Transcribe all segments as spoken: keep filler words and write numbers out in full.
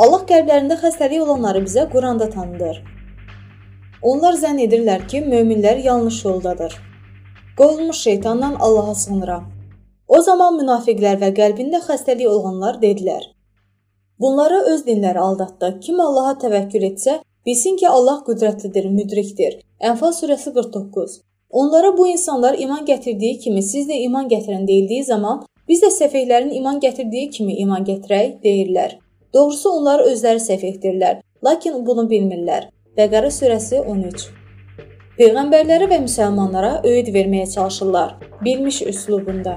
Allah qəlblərində xəstəlik olanları bizə Quranda tanıdır. Onlar zənn edirlər ki, möminlər yanlış yoldadır. Qovulmuş şeytandan Allaha sığınıram. O zaman münafiqlər və qəlbində xəstəlik olanlar dedilər: Bunları öz dinləri aldatdı. Kim Allaha təvəkkül etsə, bilsin ki, Allah qüdrətlidir, müdrikdir. Ənfal surəsi qırx doqquz. Onlara bu insanlar iman gətirdiyi kimi siz də iman gətirin deyildiyi zaman, biz də səfehlərin iman gətirdiyi kimi iman gətirək deyirlər. Doğrusu onlar özləri səfehdirlər, lakin bunu bilmirlər. Bəqərə surəsi on üç. Peyğəmbərlərə və müsəlmanlara öyüd verməyə çalışırlar, bilmiş üslubunda.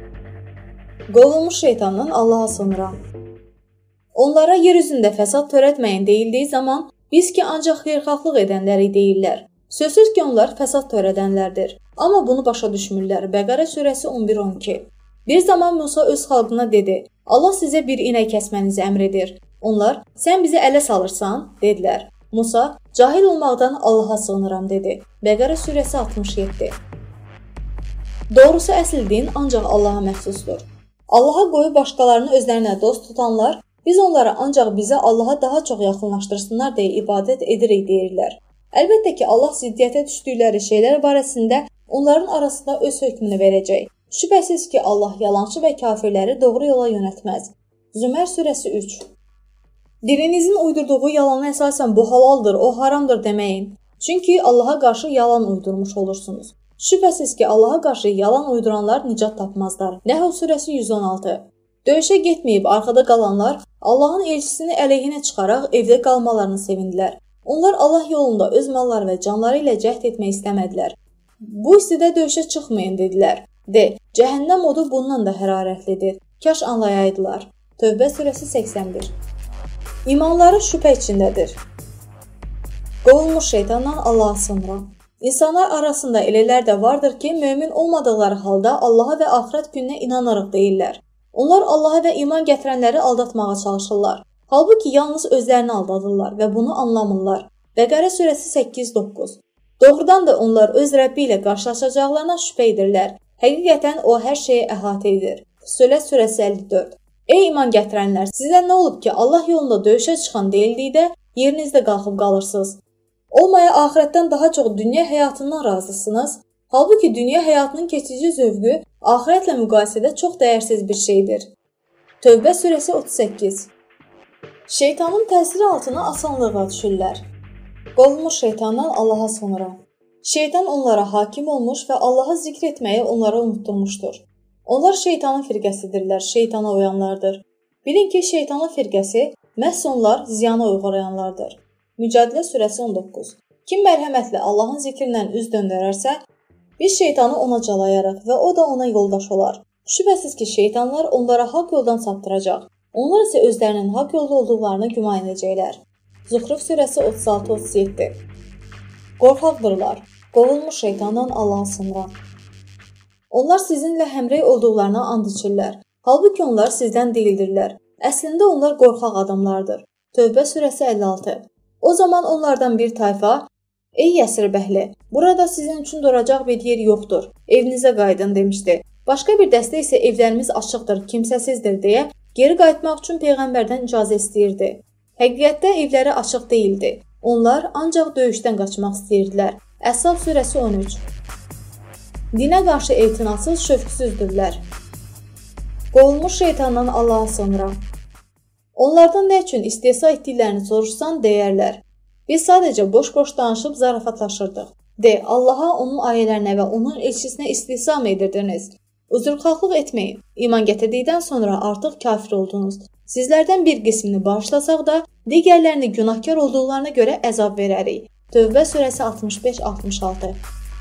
Qovulmuş şeytandan Allaha sığınıram. Onlara yer üzündə fəsad törətməyin deyildiyi zaman, biz ki ancaq xeyirxahlıq edənləri deyirlər. Sözsüz ki onlar fəsad törədənlərdir. Amma bunu başa düşmürlər. Bəqərə surəsi on bir on iki. Bir zaman Musa öz xalqına dedi: Allah sizə bir inək kəsmənizi əmr edir. Onlar: sən bizi ələ salırsan, dedilər. Musa: cahil olmaqdan Allaha sığınıram dedi. Bəqərə surəsi altmış yeddi. Doğrusu əsl din ancaq Allaha məxsusdur. Allaha qoyub başqalarını özlərinə dost tutanlar, biz onlara ancaq bizə Allaha daha çox yaxınlaşdırsınlar deyə ibadət edirik deyirlər. Əlbəttə ki, Allah ziddiyyətə düşdükləri şeylər barəsində onların arasında öz hökmünü verəcək. Şübhəsiz ki, Allah yalançı və kafirləri doğru yola yönətməz. Zümər surəsi üç. Dilinizin uydurduğu yalana əsasən bu halaldır, o haramdır deməyin. Çünki Allaha qarşı yalan uydurmuş olursunuz. Şübhəsiz ki, Allaha qarşı yalan uyduranlar nicat tapmazlar. Nəhl surəsi yüz on altı. Döyüşə getməyib arxada qalanlar Allahın elçisini əleyhinə çıxaraq evdə qalmalarını sevindilər. Onlar Allah yolunda öz malları və canları ilə cəhd etmək istəmədilər. Bu istidə döyüşə çıxmayın dedilər. De, cəhənnəm odu bundan da hərarətlidir. Kaş anlayaydılar. Tövbə surəsi səksən bir. İmanları şübhə içindədir. Qovulmuş şeytandan Allaha sığınıram. İnsanlar arasında elələr də vardır ki, mömin olmadıqları halda Allaha və axirət gününə inanarıq deyirlər. Onlar Allaha və iman gətirənləri aldatmağa çalışırlar. Halbuki yalnız özlərini aldadırlar və bunu anlamırlar. Bəqərə surəsi səkkiz doqquz. Doğrudan da onlar öz Rəbbi ilə qarşılaşacaqlarına şübhə edirlər. Həqiqətən o hər şeyi əhatə edir. Fussilə surəsi əlli dörd. Ey iman gətirənlər, sizə nə olub ki, Allah yolunda döyüşə çıxan deyildikdə yerinizdə qalxıb qalırsınız? Olmaya axirətdən daha çox dünya həyatından razısınız. Halbuki dünya həyatının keçici zövqü axirətlə müqayisədə çox dəyərsiz bir şeydir. Tövbə surəsi otuz səkkiz. Şeytanın təsiri altına asanlıqla düşürlər. Qovulmuş şeytandan Allaha sığınıram. Şeytan onlara hakim olmuş və Allahı zikr etməyi onlara unutturmuşdur. Onlar şeytanın firqəsidirlər, şeytana uyanlardır. Bilin ki, şeytanın firqəsi məhz onlar ziyana uğrayanlardır. Mücadilə surəsi on doqquz. Kim mərhəmətlə Allahın zikrindən üz döndərərsə, biz şeytanı ona calayarıq və o da ona yoldaş olar. Şübhəsiz ki, şeytanlar onlara haqq yoldan saptıracaq. Onlar isə özlərinin haqq yolda olduqlarını güman edəcəklər. Zuhruf surəsi otuz altı otuz yeddi. Qorxaqdırlar. Qovulmuş şeytandan Allaha sığınıram. Onlar sizinlə həmrəy olduqlarına and içirlər. Halbuki onlar sizdən deyildirlər. Əslində onlar qorxaq adamlardır. Tövbə surəsi əlli altı. O zaman onlardan bir tayfa: Ey Yəsir bəhli, burada sizin üçün duracaq bir yer yoxdur. Evinizə qayıdın demişdi. Başqa bir dəstə isə evlərimiz açıqdır, kimsəsizdir deyə geri qayıtmaq üçün Peyğəmbərdən icazə istəyirdi. Həqiqətdə evləri açıq deyildi. Onlar ancaq döyüşdən qaçmaq istəyirdilər. Əhzab surəsi on üç. Dinə qarşı etinasız, şövqsüzdürlər. Qovulmuş şeytandan Allaha sığınıram. Onlardan nə üçün istehza etdiklərini soruşsan deyərlər: Biz sadəcə boş-boş danışıb zarafatlaşırdıq. De, Allaha, onun ayələrinə və onun elçisinə istehza mı edirdiniz? Üzrxahlıq etməyin. İman gətirdikdən sonra artıq kafir oldunuz. Sizlərdən bir qismini bağışlasaq da, digərlərini günahkar olduqlarına görə əzab verərik. Tövbə surəsi altmış beş altmış altı.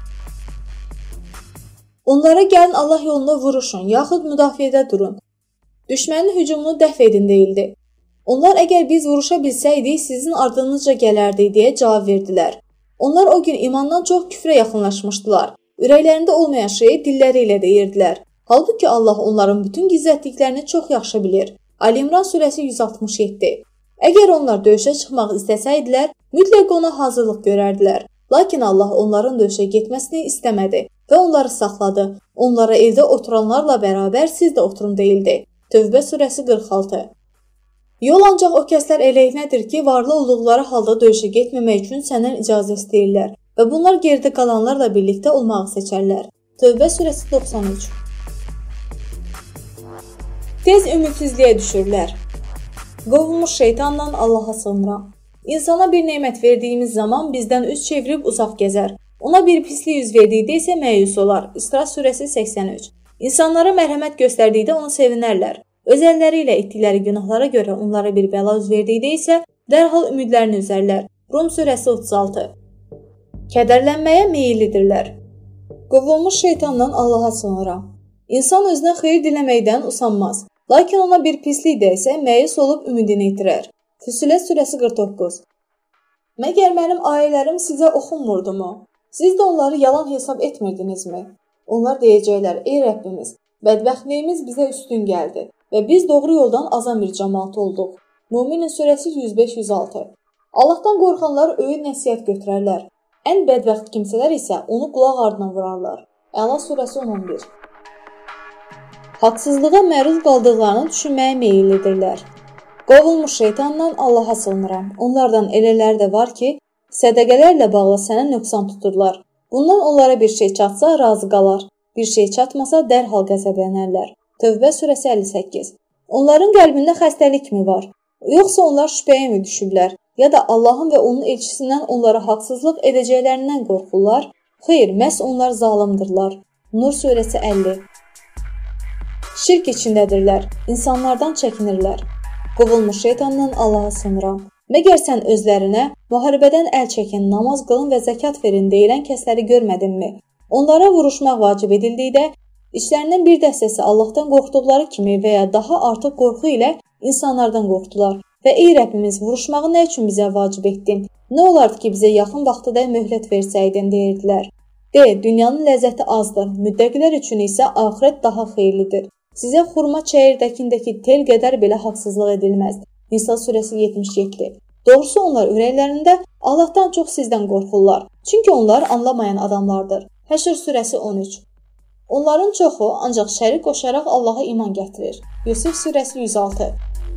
Onlara gəlin Allah yolunda vuruşun, yaxud müdafiədə durun. Düşmənin hücumunu dəf edin deyildi. Onlar əgər biz vuruşa bilsəydik, sizin ardınızca gələrdik deyə cavab verdilər. Onlar o gün imandan çox küfrə yaxınlaşmışdılar. Ürəklərində olmayan şeyi dilləri ilə deyirdilər. Halbuki Allah onların bütün gizlətdiklərini çox yaxşı bilir. Ali İmran surəsi yüz altmış yeddi. Əgər onlar döyüşə çıxmaq istəsəydilər, mütləq ona hazırlıq görərdilər. Lakin Allah onların döyüşə getməsini istəmədi və onları saxladı. Onlara evdə oturanlarla bərabər siz də oturun deyildi. Tövbə surəsi qırx altı. Yol ancaq o kəslər əleyhinədir ki, varlı olduqları halda döyüşə getməmək üçün səndən icazə istəyirlər və bunlar geridə qalanlarla birlikdə olmağı seçərlər. Tövbə surəsi doxsan üç. Tez ümidsizliyə düşürlər. Qovulmuş şeytandan Allaha sığınıram. İnsana bir nemət verdiyimiz zaman bizdən üz çevirib uzaq gəzər. Ona bir pislik yüz verdikdə isə məyus olar. İsra surəsi səksən üç. İnsanlara mərhəmət göstərdikdə onu sevinərlər. Öz əlləri ilə etdikləri günahlara görə onlara bir bəla üz verdikdə isə dərhal ümidlərini üzərlər. Rum surəsi otuz altı. Kədərlənməyə meyillidirlər. Qovulmuş şeytandan Allaha sığınıram. İnsan özünə xeyir diləməkdən usanmaz. Lakin ona bir pislik dəysə məyus olub ümidini itirər. Füsilət surəsi qırx doqquz. Məgər mənim ayələrim sizə oxunmurdumu? Siz də onları yalan hesab etmirdinizmi? Onlar deyəcəklər, ey Rəbbimiz, bədbəxtliyimiz bizə üstün gəldi və biz doğru yoldan azan bir cəmaat olduq. Müminin surəsi yüz beş yüz altı. Allahdan qorxanlar öyüd nəsihət götürərlər. Ən bədbəxt kimsələr isə onu qulaq ardına vurarlar. Əla surəsi on on bir. Haqsızlığa məruz qaldıqlarını düşünməyə meyillidirlər. Qovulmuş şeytandan Allaha sığınıram. Onlardan elələri də var ki, sədəqələrlə bağlı sənə nöqsan tuturlar. Bundan onlara bir şey çatsa razı qalar. Bir şey çatmasa dərhal qəzəblənərlər. Tövbə surəsi əlli səkkiz. Onların qəlbində xəstəlik mi var? Yoxsa onlar şübhəyə mi düşüblər? Ya da Allahın və onun elçisindən onlara haqsızlıq edəcəklərindən qorxurlar? Xeyr, məhz onlar zalımdırlar. Nur surəsi əlli. Şirk içindədirlər. İnsanlardan çəkinirlər. Qovulmuş şeytandan Allaha sığınıram. Məgər sən özlərinə müharibədən əl çəkin, namaz qılın və zəkat verin deyilən kəsləri görmədinmi? Onlara vuruşmaq vacib edildikdə, içlərindən bir dəstəsi Allahdan qorxduqları kimi və ya daha artıq qorxu ilə insanlardan qorxdular. Və ey Rəbbimiz, vuruşmağı nə üçün bizə vacib etdin? Nə olardı ki, bizə yaxın vaxtda möhlət versəydin, deyirdilər. De, dünyanın ləzzəti azdır, müddəqilər üçün isə axirət daha xeyirlidir. Sizə xurma çəyirdəkindəki tel qədər belə haqsızlıq edilməz. Nisa surəsi yetmiş yeddi. Doğrusu onlar ürəklərində Allahdan çox sizdən qorxurlar. Çünki onlar anlamayan adamlardır. Həşr surəsi on üç. Onların çoxu ancaq şərik qoşaraq Allaha iman gətirir. Yusuf surəsi yüz altı.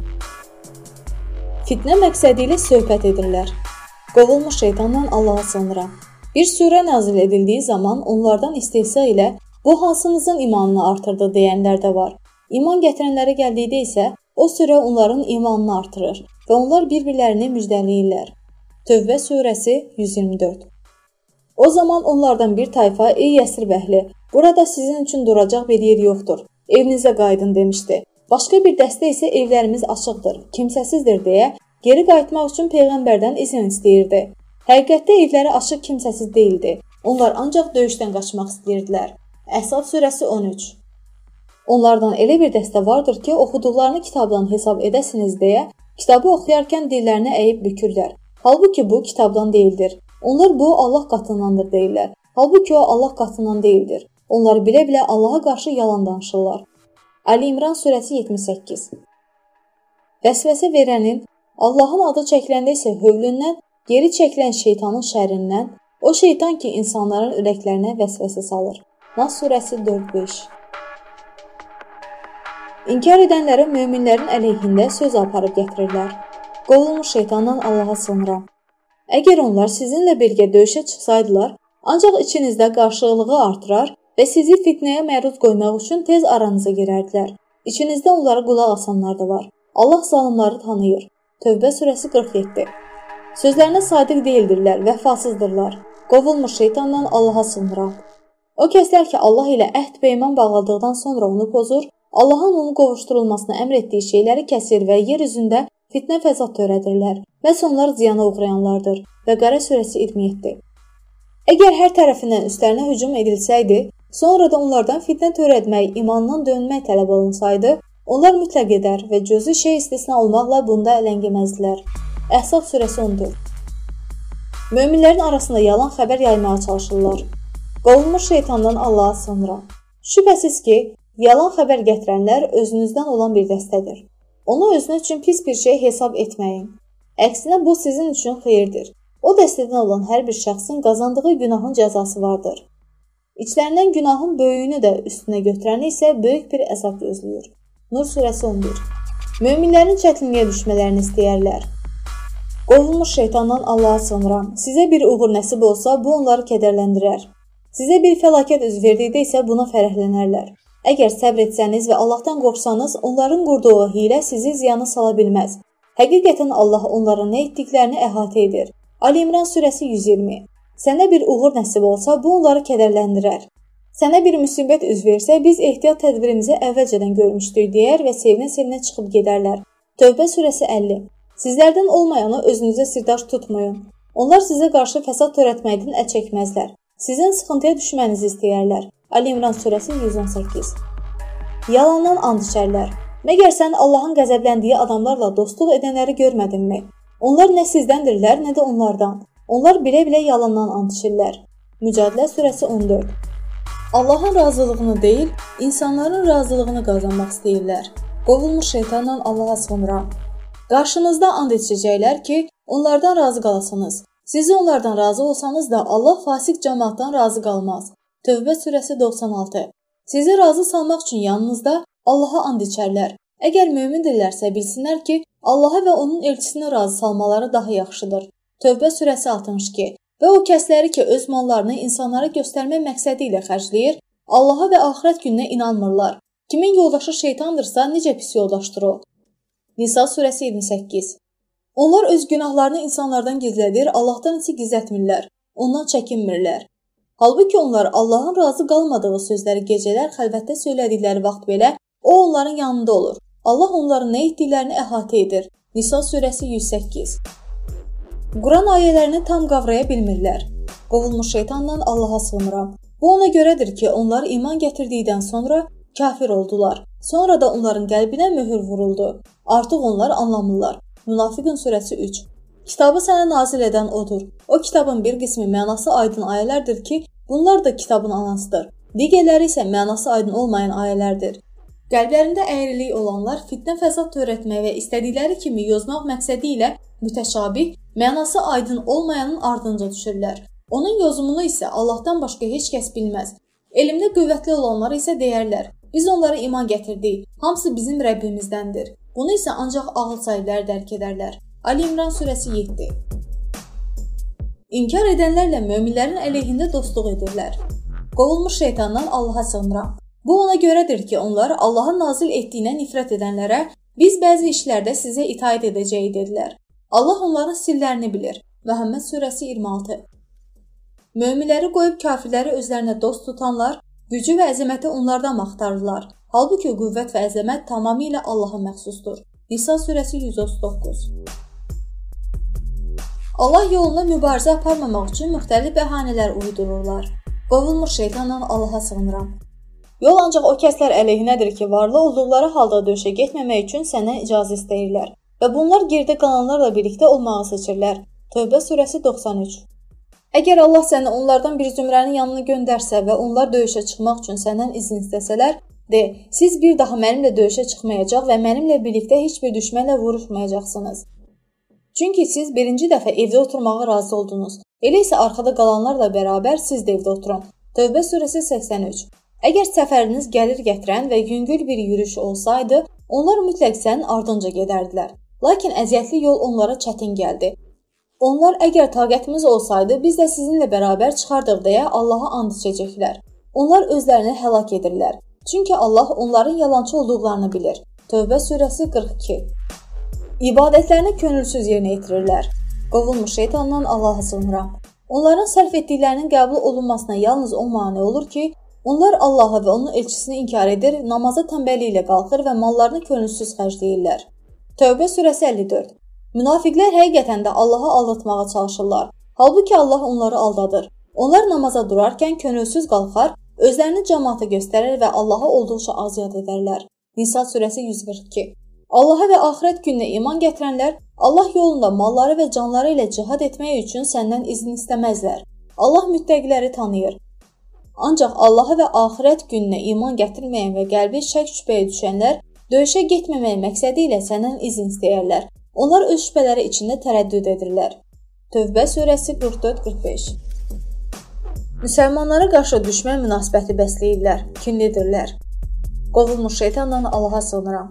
Fitnə məqsədi ilə söhbət edirlər. Qovulmuş şeytandan Allaha sığınıram. Bir surə nazil edildiyi zaman onlardan istehza ilə bu hansınızın imanını artırdı deyənlər də var. İman gətirənlərə gəldikdə isə o surə onların imanını artırır və onlar bir-birlərini müjdələyirlər. Tövbə surəsi yüz iyirmi dörd. O zaman onlardan bir tayfa, ey Yəsir bəhli, burada sizin üçün duracaq bir yer yoxdur. Evinizə qayıdın demişdi. Başqa bir dəstə isə evlərimiz açıqdır, kimsəsizdir deyə geri qayıtmaq üçün Peyğəmbərdən izin istəyirdi. Həqiqətdə evləri açıq kimsəsiz deyildi. Onlar ancaq döyüşdən qaçmaq istəyirdilər. Əhzab surəsi on üç. Onlardan elə bir dəstə vardır ki, oxuduqlarını kitabdan hesab edəsiniz deyə kitabı oxuyarkən dillərini əyib bükürlər. Halbuki bu kitabdan deyildir. Onlar bu Allah qatındandır deyirlər. Halbuki o Allah qatından deyildir. Onlar bilə-bilə Allaha qarşı yalan danışırlar. Ali İmran surəsi yetmiş səkkiz. Vəsvəsə verənin, Allahın adı çəkiləndə isə hövlündən, geri çəkilən şeytanın şərrindən, o şeytan ki insanların ürəklərinə vəsvəsə salır. Nas surəsi dörd beş. İnkar edənlərə möminlərin əleyhində söz aparıb gətirirlər. Qovulmuş şeytandan Allaha sığınıram. Əgər onlar sizinlə birgə döyüşə çıxsaydılar, ancaq içinizdə qarşılığı artırar və sizi fitnəyə məruz qoymaq üçün tez aranıza girərdilər. İçinizdə onlara qulaq asanlar da var. Allah zalımları tanıyır. Tövbə surəsi qırx yeddi. Sözlərinə sadiq deyildirlər, vəfasızdırlar. Qovulmuş şeytandan Allaha sığınıram. O kəslər ki, Allah ilə əhd peyman bağladıqdan sonra onu pozur, Allahın onu qovuşdurulmasına əmr etdiyi şeyləri kəsir və yer üzündə fitnə fəsad törədirlər. Məhz onlar ziyana uğrayanlardır. Bəqərə surəsi iyirmi yeddi. Əgər hər tərəfindən üstlərinə hücum edilsəydi, sonra da onlardan fitnə törətmək, imandan dönmək tələb olunsaydı, onlar mütləq edər və cüzi şey istisna olmaqla bunda ələngiməzdilər. Əhzab surəsi on dörd. Möminlərin arasında yalan xəbər yaymağa çalışırlar. Qovulmuş şeytandan Allaha sığınıram. Şübhəsiz ki, yalan xəbər gətirənlər özünüzdən olan bir dəstədir. Onu özünə üçün pis bir şey hesab etməyin. Əksinə bu sizin üçün xeyirdir. O dəstədən olan hər bir şəxsin qazandığı günahın cəzası vardır. İçlərindən günahın böyüyünü də üstünə götürəni isə böyük bir əzab gözləyir. Nur surəsi on bir. Möminlərin çətinliyə düşmələrini istəyərlər. Qovulmuş şeytandan Allaha sığınıram. Sizə bir uğur nəsib olsa, bu onları kədərləndirər. Sizə bir fəlakət üz verdikdə isə buna fərəhlənərlər. Əgər səbr etsəniz və Allahdan qorxsanız, onların qurduğu hilə sizi ziyana sala bilməz. Həqiqətən Allah onların nə etdiklərini əhatə edir. Ali İmran surəsi yüz iyirmi. Sənə bir uğur nəsib olsa, bu onları kədərləndirər. Sənə bir müsibət üz versə, biz ehtiyat tədbirimizi əvvəlcədən görmüşdük deyər və sevinə-sevinə çıxıb gedərlər. Tövbə surəsi əlli. Sizlərdən olmayanı özünüzə sirdaş tutmayın. Onlar sizə qarşı fəsad törətməkdən əl çəkməzlər. Sizin sıxıntıya düşmənizi istəyərlər. Ali İmran surəsi yüz on səkkiz. Yalandan and içərlər. Məgər sən Allahın qəzəbləndiyi adamlarla dostluq edənləri görmədinmi? Onlar nə sizdəndirlər, nə də onlardan. Onlar bilə-bilə yalandan and içirlər. Mücadilə surəsi on dörd. Allahın razılığını deyil, insanların razılığını qazanmaq istəyirlər. Qovulmuş şeytandan Allaha sığınıram. Qarşınızda and içəcəklər ki, onlardan razı qalasınız. Siz onlardan razı olsanız da Allah fasik cəmaatdan razı qalmaz. Tövbə surəsi doxsan altı. Sizi razı salmaq üçün yanınızda Allaha and içərlər. Əgər mömindirlərsə bilsinlər ki, Allaha və onun elçisini razı salmaları daha yaxşıdır. Tövbə surəsi altmış iki. Və o kəsləri ki, öz mallarını insanlara göstərmək məqsədi ilə xərcləyir, Allaha və axirət gününə inanmırlar. Kimin yoldaşı şeytandırsa, necə pis yoldaşdır o? Nisa surəsi iyirmi səkkiz. Onlar öz günahlarını insanlardan gizlədir, Allahdan isə gizlətmirlər, ondan çəkinmirlər. Halbuki onlar Allahın razı qalmadığı sözləri gecələr xəlvətdə söylədikləri vaxt belə, o onların yanında olur. Allah onların nə etdiklərini əhatə edir. Nisa surəsi yüz səkkiz. Quran ayələrini tam qavraya bilmirlər. Qovulmuş şeytandan Allaha sığınıram. Bu ona görədir ki, onlar iman gətirdikdən sonra kafir oldular. Sonra da onların qəlbinə möhür vuruldu. Artıq onlar anlamırlar. Münafiqun surəsi üç. Kitabı sənə nazil edən odur. O kitabın bir qismi mənası aydın ayələrdir ki, bunlar da kitabın anasıdır. Digərləri isə mənası aydın olmayan ayələrdir. Qəlblərində əyrilik olanlar fitnə fəsad törətmək və istədikləri kimi yozmaq məqsədi ilə mütəşabih, mənası aydın olmayanın ardınca düşürlər. Onun yozumunu isə Allahdan başqa heç kəs bilməz. Elmdə qüvvətli olanlar isə deyərlər, biz onlara iman gətirdik, hamısı bizim Rəbbimizdəndir. Bunu isə ancaq ağıl sahibləri dərk edərlər. Ali İmran surəsi yeddi. İnkar edənlərlə möminlərin əleyhində dostluq edirlər. Qovulmuş şeytandan Allaha sığınıram. Bu ona görədir ki, onlar Allahın nazil etdiyinə nifrət edənlərə biz bəzi işlərdə sizə itaət edəcəyik dedilər. Allah onların sirlərini bilir. Məhəmməd surəsi iyirmi altı. Möminləri qoyub kafirləri özlərinə dost tutanlar, gücü və əzəməti onlardan axtarırlar. Halbuki qüvvət və əzəmət tamamilə Allaha məxsusdur. Nisa surəsi yüz otuz doqquz. Allah yolunda mübarizə aparmamaq üçün müxtəlif bəhanələr uydururlar. Qovulmuş şeytandan Allaha sığınıram. Yol ancaq o kəslər əleyhinədir ki, varlı olduqları halda döyüşə getməmək üçün səndən icazə istəyirlər və bunlar gerdə qalanlarla birlikdə olmağı seçirlər. Tövbə surəsi doxsan üç. Əgər Allah səni onlardan bir zümrənin yanına göndərsə və onlar döyüşə çıxmaq üçün səndən izin istəsələr, de, siz bir daha mənimlə döyüşə çıxmayacaq və mənimlə birlikdə heç bir düşmənlə vuruşmayacaqsınız. Çünki siz birinci dəfə evdə oturmağa razı oldunuz. Elə isə arxada qalanlarla bərabər siz də evdə oturun. Tövbə surəsi səksən üç. Əgər səfəriniz gəlir gətirən və yüngül bir yürüyüş olsaydı, onlar mütləq sənin ardınca gedərdilər. Lakin əziyyətli yol onlara çətin gəldi. Onlar əgər taqətimiz olsaydı, biz də sizinlə bərabər çıxardıq deyə Allaha and içəcəklər. Onlar özlərini həlak edirlər. Çünki Allah onların yalançı olduqlarını bilir. Tövbə surəsi qırx iki. İbadətlərini könülsüz yerinə yetirirlər. Qovulmuş şeytandan Allaha sığınıram. Onların sərf etdiklərinin qəbul olunmasına yalnız o mane olur ki, onlar Allaha və onun elçisini inkar edir, namaza tənbəlliklə qalxır və mallarını könülsüz xərcləyirlər. Tövbə surəsi əlli dörd. Münafiqlər həqiqətən də Allaha aldatmağa çalışırlar. Halbuki Allah onları aldadır. Onlar namaza durarkən könülsüz qalxar, özlərini cəmaata göstərir və Allaha olduqca az yad edərlər. Nisa surəsi yüz qırx iki. Allaha və axirət gününə iman gətirənlər Allah yolunda malları və canları ilə cihad etmək üçün səndən izin istəməzlər. Allah müttəqiləri tanıyır. Ancaq Allaha və axirət gününə iman gətirməyən və qəlbi şək şübhəyə düşənlər döyüşə getməmək məqsədi ilə səndən izin istəyərlər. Onlar öz şübhələri içində tərəddüd edirlər. Tövbə surəsi qırx dörd qırx beş. Müsəlmanlara qarşı düşmən münasibəti bəsləyirlər, kinlidirlər. Qovulmuş şeytandan Allaha sığınıram.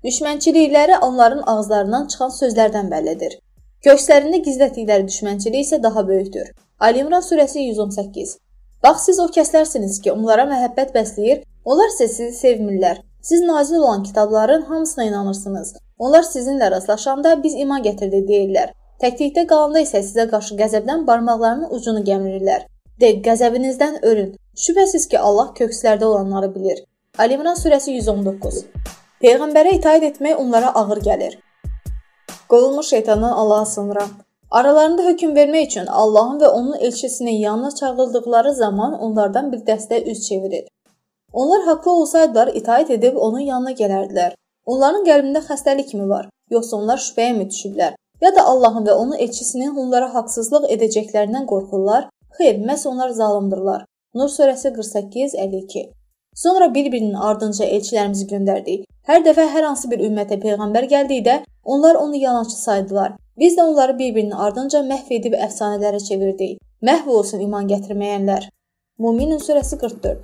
Düşmənçilikləri onların ağızlarından çıxan sözlərdən bəllidir. Gökslərində gizlətdikləri düşmənçilik isə daha böyükdür. Ali İmran surəsi yüz on səkkiz. Bax, siz o kəslərsiniz ki, onlara məhəbbət bəsləyir, onlar isə sizi sevmirlər. Siz nazil olan kitabların hamısına inanırsınız. Onlar sizinlə rastlaşanda biz iman gətirdik deyirlər. Təklikdə qalanda isə sizə qarşı qəzəbdən barmaqlarının ucunu gəmirirlər. De, qəzəbinizdən ölün. Şübhəsiz ki, Allah kökslərdə olanları bilir. Ali İmran surəsi yüz on doqquz. Peyğəmbərə itaat etmək onlara ağır gəlir. Qovulmuş şeytandan Allaha sığınıram. Aralarında hökm vermək üçün Allahın və onun elçisinin yanına çağırıldıqları zaman onlardan bir dəstə üz çevirir. Onlar haqlı olsaydılar, itaat edib onun yanına gələrdilər. Onların qəlbində xəstəlik kimi var, yoxsa onlar şübhəyə mi düşüblər? Ya da Allahın və onun elçisinin onlara haqsızlıq edəcəklərindən qorxurlar? Xeyr, məhz onlar zalımdırlar. Nur surəsi qırx səkkiz əlli iki. Sonra bir-birinin ardınca elçilərimizi göndərdik. Hər dəfə hər hansı bir ümmətə peyğəmbər gəldikdə onlar onu yalançı saydılar. Biz də onları bir-birinin ardınca məhv edib əfsanələrə çevirdik. Məhv olsun iman gətirməyənlər. Müminin surəsi qırx dörd.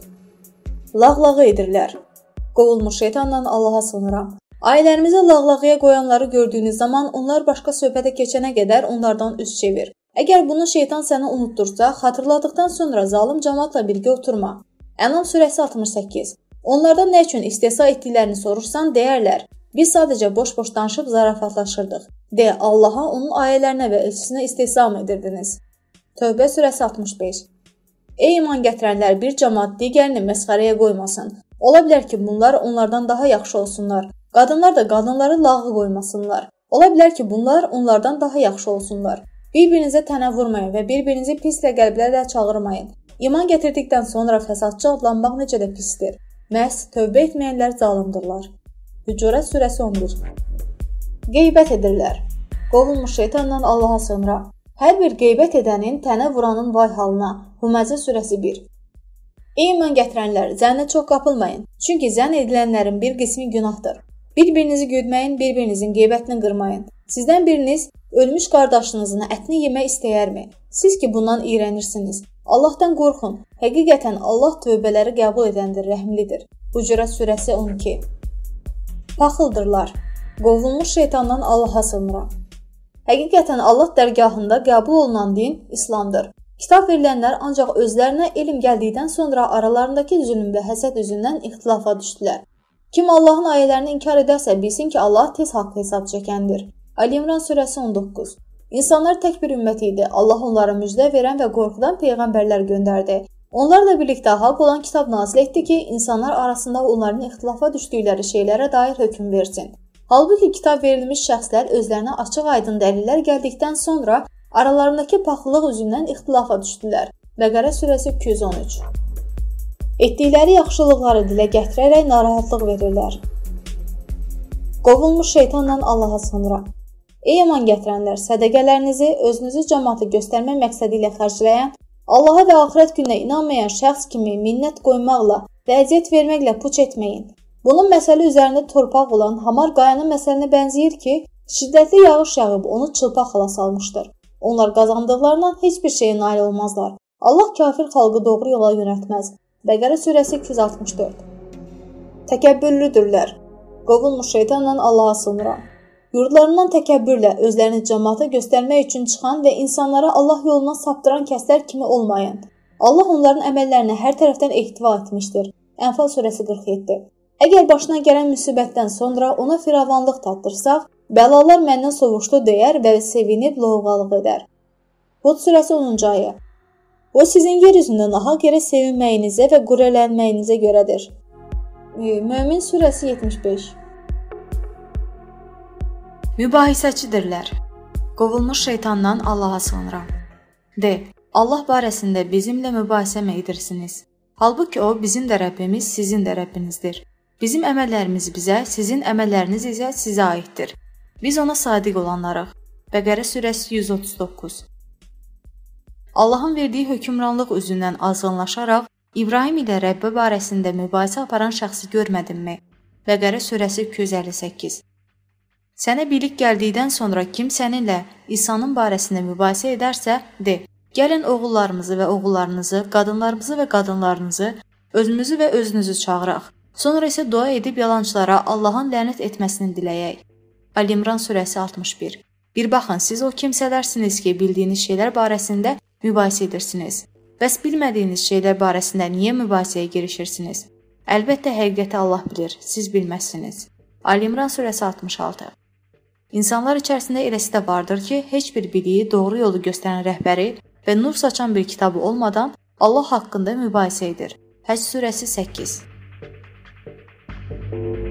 Lağlağı edirlər. Qovulmuş şeytandan Allaha sığınıram. Ailələrimizi lağlağıya qoyanları gördüyünüz zaman onlar başqa söhbətə keçənə qədər onlardan üz çevir. Əgər bunu şeytan səni unutdursa, xatırladıqdan sonra zalım cəmaatla birgə oturma. Ənam surəsi altmış səkkiz. Onlardan nə üçün istehza etdiklərini sorursan, deyərlər. Biz sadəcə boş-boş danışıb zarafatlaşırdıq. De, Allaha, onun ayələrinə və elçisinə istehza mı edirdiniz? Tövbə surəsi altmış beş. Ey iman gətirənlər, bir cəmaat digərini məsxərəyə qoymasın. Ola bilər ki, bunlar onlardan daha yaxşı olsunlar. Qadınlar da qadınları lağı qoymasınlar. Ola bilər ki, bunlar onlardan daha yaxşı olsunlar. Bir-birinizə tənə vurmayın və bir-birinizi pislə qəlblərlə çağırmayın. İman gətirdikdən sonra fəsadçı adlanmaq necə də pisdir. Məhz tövbə etməyənlər zalımdırlar. Hücurat surəsi on bir. Qeybət edirlər. Qovulmuş şeytandan Allaha sığınıram. Hər bir qeybət edənin tənə vuranın vay halına. Hüməcə surəsi bir. Ey iman gətirənlər, zənnə çox qapılmayın. Çünki zənn edilənlərin bir qismi günahdır. Bir-birinizi güdməyin, bir-birinizin qeybətini qırmayın. Sizdən biriniz ölmüş qardaşınızın ətini yemək istəyərmi? Siz ki, bundan iyrənirsiniz. Allahdan qorxun. Həqiqətən Allah tövbələri qəbul edəndir, rəhmlidir. Hucurat surəsi on iki. Paxıldırlar. Qovulmuş şeytandan Allaha sığınıram. Həqiqətən Allah dərgahında qəbul olunan din İslamdır. Kitab verilənlər ancaq özlərinə elm gəldikdən sonra aralarındakı zülm və həsəd üzündən ixtilafa düşdülər. Kim Allahın ayələrini inkar edərsə, bilsin ki, Allah tez haqq hesab çəkəndir. Ali İmran surəsi on doqquz. İnsanlar tək bir ümmət idi. Allah onlara müjdə verən və qorxudan peyğəmbərlər göndərdi. Onlarla birlikdə haqq olan kitab nazil etdi ki, insanlar arasında onların ixtilafa düşdükləri şeylərə dair hökm versin. Halbuki kitab verilmiş şəxslər özlərinə açıq-aydın dəlillər gəldikdən sonra aralarındakı paxıllıq üzündən ixtilafa düşdülər. Bəqərə surəsi iki yüz on üç. Etdikləri yaxşılıqları dilə gətirərək narahatlıq verirlər. Qovulmuş şeytandan Allaha sığınıram. Ey iman gətirənlər, sədəqələrinizi özünüzü cəmaata göstərmək məqsədi ilə xərcləyən, Allaha və axirət gününə inanmayan şəxs kimi minnət qoymaqla və əziyyət verməklə puç etməyin. Bunun məsələ üzərində torpaq olan hamar qayanın məsəlinə bənzəyir ki, şiddətli yağış yağıb onu çılpaq hala salmışdır. Onlar qazandıqlarından heç bir şeyə nail olmazlar. Allah kafir xalqı doğru yola yönəltməz. Bəqərə surəsi iki yüz altmış dörd. Təkəbbürlüdürlər. Qovulmuş şeytandan Allaha sığınıram. Yurdlarından təkəbbürlə özlərini cəmaata göstərmək üçün çıxan və insanlara Allah yolundan saptıran kəslər kimi olmayın. Allah onların əməllərini hər tərəfdən ehtiva etmişdir. Ənfal surəsi qırx yeddi. Əgər başına gələn müsibətdən sonra ona firavanlıq tatdırsaq, bəlalar məndən sovuşdu deyər və sevinib lovğalıq edər. Hud surəsi onuncu ayə. O sizin yer üzündə nahaq yerə sevinməyinizə və qürrələnməyinizə görədir. Mömin surəsi yetmiş beş. Mübahisəçidirlər. Qovulmuş şeytandan Allaha sığınıram. De, Allah barəsində bizimlə mübahisə mi edirsiniz? Halbuki o, bizim də Rəbbimiz, sizin də Rəbbinizdir. Bizim əməllərimiz bizə, sizin əməlləriniz isə sizə aiddir. Biz ona sadiq olanlarıq. Bəqərə surəsi yüz otuz doqquz. Allahın verdiyi hökmranlıq üzündən azğınlaşaraq, İbrahim ilə Rəbbi barəsində mübahisə aparan şəxsi görmədinmi? Bəqərə surəsi iki yüz əlli səkkiz. Sənə bilik gəldikdən sonra kim səninlə İsa'nın barəsində mübahisə edərsə, de, gəlin oğullarımızı və oğullarınızı, qadınlarımızı və qadınlarınızı, özümüzü və özünüzü çağıraq Sonra isə dua edib yalançılara Allahın lənət etməsini diləyək. Ali İmran surəsi altmış bir. Bir baxın, siz o kimsələrsiniz ki, bildiyiniz şeylər barəsində mübahisə edirsiniz. Bəs bilmədiyiniz şeylər barəsində niyə mübahisəyə girişirsiniz? Əlbəttə həqiqəti Allah bilir, siz bilməzsiniz. Ali İmran surəsi altmış altı. İnsanlar içərisində eləsi də vardır ki, heç bir biliyi, doğru yolu göstərən rəhbəri və nur saçan bir kitabı olmadan Allah haqqında mübahisə edir. Həcc surəsi səkkiz.